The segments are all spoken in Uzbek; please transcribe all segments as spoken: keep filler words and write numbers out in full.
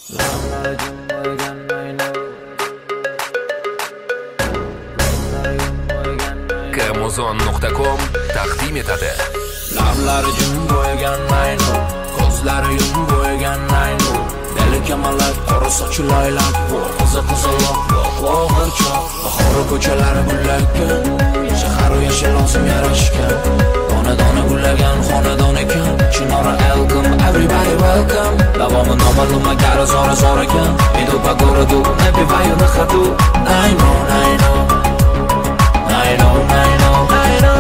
Kamuzon nuqta com taqdim etadi. Lablari jum bo'ygan maynu, ko'zlari yum bo'ygan maynu, dili kamalak qora sochi laylak, qizi qizaloq og'irchoq, bahori ko'chalari gullagan, shahar yashil olsin yarashgan, dona-dona gullagan xonadon ekan, Chinora welcome, everybody welcome, davomi noma'lum agar zora-zor ekan, Medupa gorodu, nabivayu nakhatu, I know, I know, I know, I know, I know.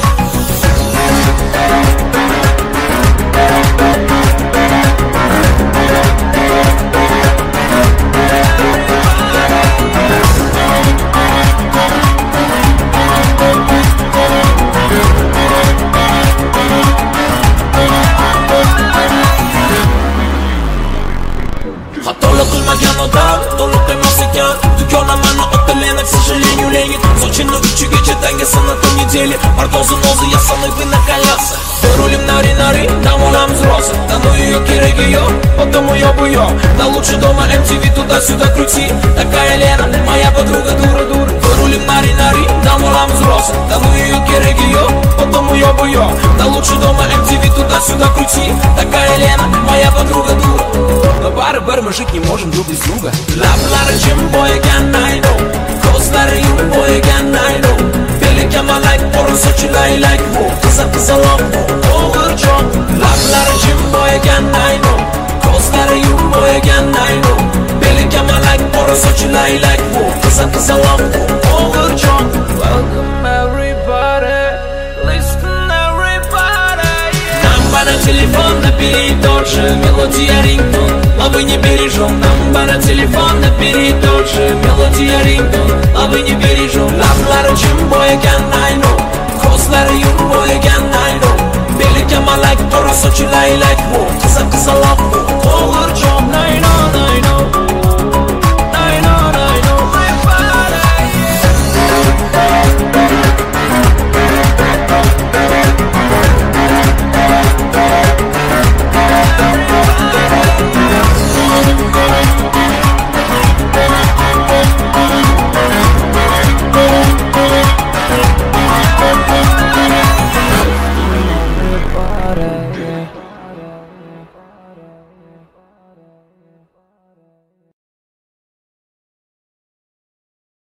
Xatolik qilmagan odam to'liq emas ekan. Dugonamani otlanib, к сожалению, ленит. Sochini uchigacha dangasini понедельник. Mardozin o'zi yasanib na колеса. Рулим нари-нари, нам olamiz rozi. Да ну ее кереги yo'q, потому я буё. Да лучше дома эм ти ви туда-сюда крути. Такая Лена, моя подруга дура-дура. Рулим нари-нари, нам olamiz rozi. Да ну ее кереги yo'q, потому я буё. Да лучше дома эм ти ви туда-сюда крути. Такая Лена, моя подруга дура. Но baribir мы жить не можем друг без друга. Lablari jim bo'ygan ayno, ko'zlari yum bo'ygan ayno, beli kamalak qora sochi laylak, qizi qizaloq og'irchoq. Lablari jim bo'ygan ayno, ko'zlari yum bo'ygan ayno, beli kamalak qora sochi laylak, qizi qizaloq og'irchoq. Welcome everybody, listen everybody. Номер телефона набери тот же, мелодия рингтон, а вы не бережем. Номер телефона набери тот же, мелодия рингтон, а вы не бережем. Lablari jim bo'ygan ayno, ko'zlari yum bo'ygan ayno, beli kamalak qora sochi laylak, qizi qizaloq